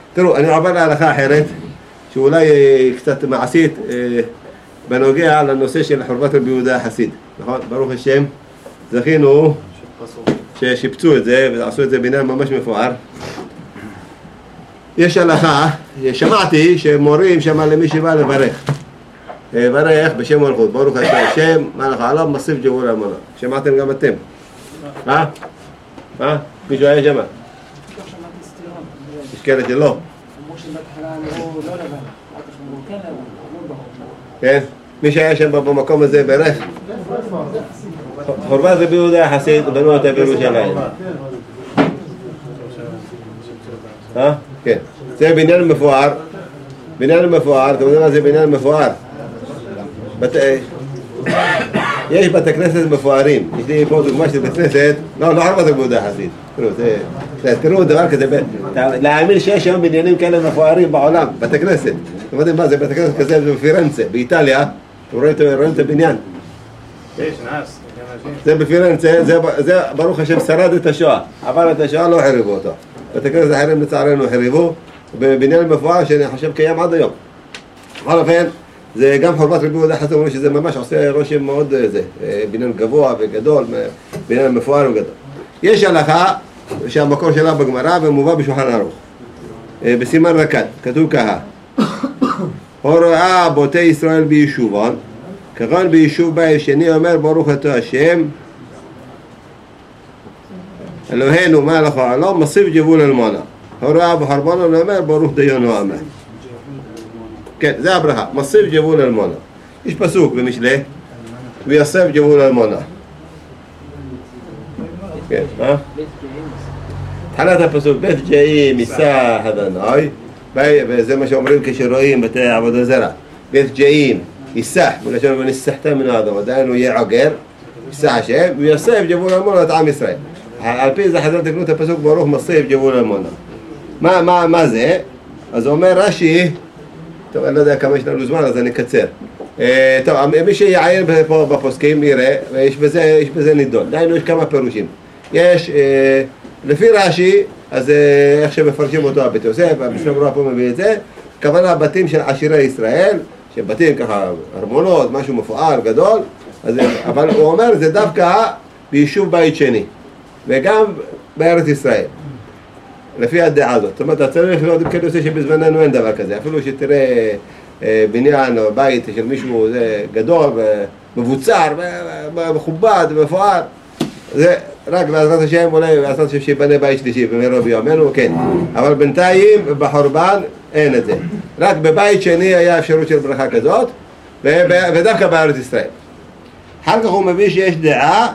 תראו, אני עובר להלכה אחרת, שאולי קצת מעשית, בנוגע לנושא של חורבת רבי יהודה החסיד, נכון? ברוך השם, זכינו ששיפצו את זה ועשו את זה בניין ממש מפואר. יש הלכה, שמעתי שמורים שמה למי שבא לברך בשם מלכות, ברוך השם, מלך העולם, מוסיף ג'בול אלמנה. שמעתם גם אתם? מישהו היה שמה? יש כאלה שלא. כן? מי שהיה שם במקום הזה ברך? חורבת רבי יהודה החסיד בנו אותה בירושלים. כן. זה בניין מפואר. בניין מפואר, אתם יודעים מה זה בניין מפואר? יש בתי כנסת מפוארים. יש לי פה דוגמה של בית כנסת, לא חורבת רבי יהודה החסיד. תראו דבר כזה, להאמין שיש היום בניינים כאלה מפוארים בעולם, בתי כנסת. אתם יודעים מה זה בתי כנסת כזה בפירנצה, באיטליה, אתם רואים את הבניין? זה בפירנצה, זה ברוך השם שרד את השואה, אבל את השואה לא חריבו אותו. בתי כנסת אחרים לצערנו חריבו, בבניין מפואר שאני חושב קיים עד היום. בכל אופן, זה גם חורבת רבי יהודה החסיד, אומרים שזה ממש עושה רושם מאוד בניין גבוה וגדול, בניין מפואר וגדול. יש הלכה שהמקור שלה בגמרא ומובא בשולחן ערוך. בסימן רקד, כתוב ככה: הוראה בוטי ישראל ביישובון, כגון ביישוב בית שני אומר ברוך אתה השם אלוהינו מלך העולם מוסיף ג'בול אלמנה. הוראה בחורבן אומר ברוך דיונו אמן. כן, זה הברכה, מוסיף ג'בול אלמנה. יש פסוק במשלי, ויוסף ג'בול אלמנה. כן, התחלת הפסוק, בית ג'אים יישא אדוני, וזה מה שאומרים כשרואים בתי עבודה זרה. בית ג'אים יישא, מלשון ונסחת מן האדם, עדיין הוא יהיה עוגר, יישא השם, ויוסף ג'בול אלמנה את עם ישראל. על פי זה חז"ל תקנו את הפסוק ברוך מוסיף ג'בול אלמנה. מה זה? אז אומר רש"י, טוב, אני לא יודע כמה יש לנו זמן, אז אני אקצר. טוב, מי שיעיין פה בפוסקים יראה, ויש בזה נידון. דיינו, יש כמה פירושים. יש, לפי רש"י, אז איך שמפרשים אותו הבית יוסף, המשנה ברורה פה מביא את זה, כוונה בתים של עשירי ישראל, שבתים ככה, ארמונות, משהו מפואר, גדול, אבל הוא אומר, זה דווקא ביישוב בית שני, וגם בארץ ישראל. לפי הדעה הזאת. זאת אומרת, אתה צריך לראות אם כן עושה שבזמננו אין דבר כזה. אפילו שתראה בניין או בית של מישהו גדול, מבוצר, מכובד, מפואר. זה רק בעזרת השם, אולי בעזרת השם שיבנה בית שלישי במהרה בימינו, כן. אבל בינתיים בחורבן אין את זה. רק בבית שני היה אפשרות של ברכה כזאת, ודווקא בארץ ישראל. אחר כך הוא מביא שיש דעה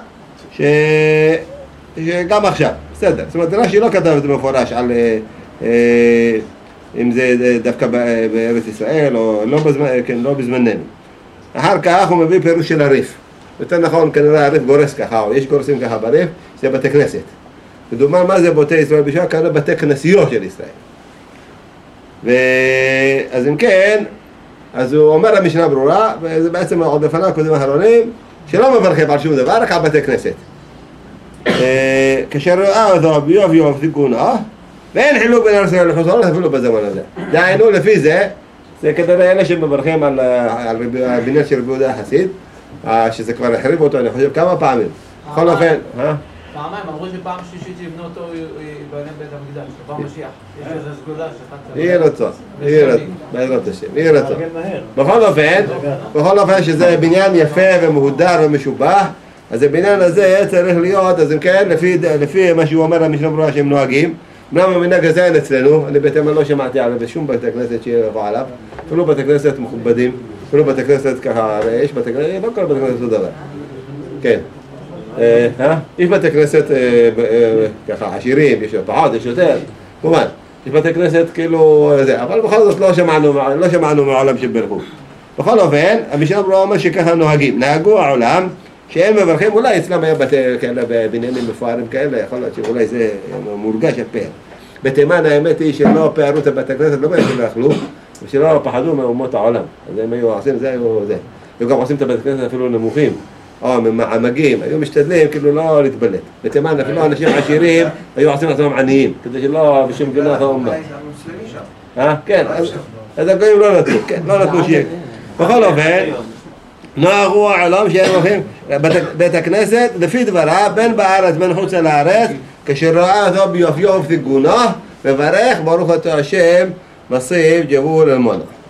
שגם עכשיו. בסדר, זאת אומרת, רש"י לא כתב את זה מפורש על אם זה דווקא בארץ ישראל או לא בזמננו. אחר כך הוא מביא פירוש של הריף. יותר נכון, כנראה הריף גורס ככה, או יש גורסים ככה בריף, זה בתי כנסת. לדוגמה, מה זה בוטי ישראל בשביל? כנראה בתי כנסיות של ישראל. אז אם כן, אז הוא אומר המשנה ברורה, וזה בעצם עוד לפניו קודם האחרונים, שלא מברכים על שום דבר, רק על בתי כנסת. כאשר ראה אותו ביוב יוב תיקונה, ואין חילוק בין ארץ ישראל לחזור אפילו בזמן הזה. דהיינו, לפי זה, זה כנראה אלה שמברכים על הבניין של רבי יהודה החסיד, שזה כבר החריב אותו, אני חושב, כמה פעמים. בכל אופן, פעמיים, אמרו שפעם שלישית יבנו אותו בבית המקדש, פעם משיח. יש איזו סגולה שחצה. יהיה רצון, בעזרת השם, יהיה רצון. בכל אופן שזה בניין יפה ומהודר ומשובח, אז הבניין הזה צריך להיות, אז אם כן, לפי מה שהוא אומר המשנה ברורה שהם נוהגים, אמנם המנהג הזה אין אצלנו, אני בהתאם לא שמעתי עליו בשום בתי כנסת שיבוא עליו, אפילו בתי כנסת מכובדים, אפילו בתי כנסת ככה, יש בתי כנסת, לא כל בתי כנסת אותו דבר. כן. יש בתי כנסת ככה עשירים, יש פחות, יש יותר, כמובן, יש בתי כנסת כאילו זה, אבל בכל זאת לא שמענו מעולם שברכו. בכל אופן, המשנה ברורה אומר שככה נוהגים, נהגו העולם, שאין מברכים, אולי אצלם היה בתי כאלה בבניינים מפוארים כאלה, יכול להיות שאולי זה מורגש הפער. בתימן האמת היא שלא פערו את בתי כנסת, לא בעצם לא אכלו, ושלא פחדו מאומות העולם. אז הם היו עושים זה, היו גם עושים את בתי כנסת אפילו נמוכים, או ממעמגים, היו משתדלים כאילו לא להתבלט. בתימן אפילו אנשים עשירים היו עושים עצמם עניים, כדי שלא בשום גילה האומה. כן, אז הגויים לא נתנו, כן, לא נתנו שיהיה. בכל אופן, נהגו העולם שהם הולכים בית הכנסת, לפי דבריו, בין בארץ בין חוץ לארץ, כאשר ראה אותו ביופיו ובסגונו, מברך ברוך אתה השם, מסיב ג'בול אל מונה.